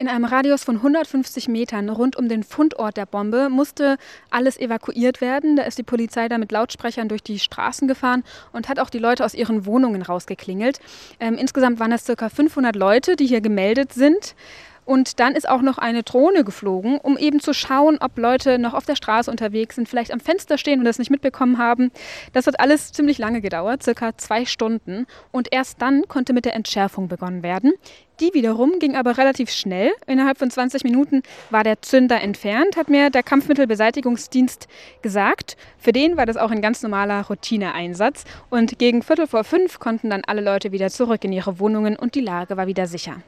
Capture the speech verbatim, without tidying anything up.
In einem Radius von hundertfünfzig Metern rund um den Fundort der Bombe musste alles evakuiert werden. Da ist die Polizei dann mit Lautsprechern durch die Straßen gefahren und hat auch die Leute aus ihren Wohnungen rausgeklingelt. Ähm, insgesamt waren es ca. fünfhundert Leute, die hier gemeldet sind. Und dann ist auch noch eine Drohne geflogen, um eben zu schauen, ob Leute noch auf der Straße unterwegs sind, vielleicht am Fenster stehen und das nicht mitbekommen haben. Das hat alles ziemlich lange gedauert, circa zwei Stunden. Und erst dann konnte mit der Entschärfung begonnen werden. Die wiederum ging aber relativ schnell. Innerhalb von zwanzig Minuten war der Zünder entfernt, hat mir der Kampfmittelbeseitigungsdienst gesagt. Für den war das auch ein ganz normaler Routineeinsatz. Und gegen Viertel vor fünf konnten dann alle Leute wieder zurück in ihre Wohnungen und die Lage war wieder sicher.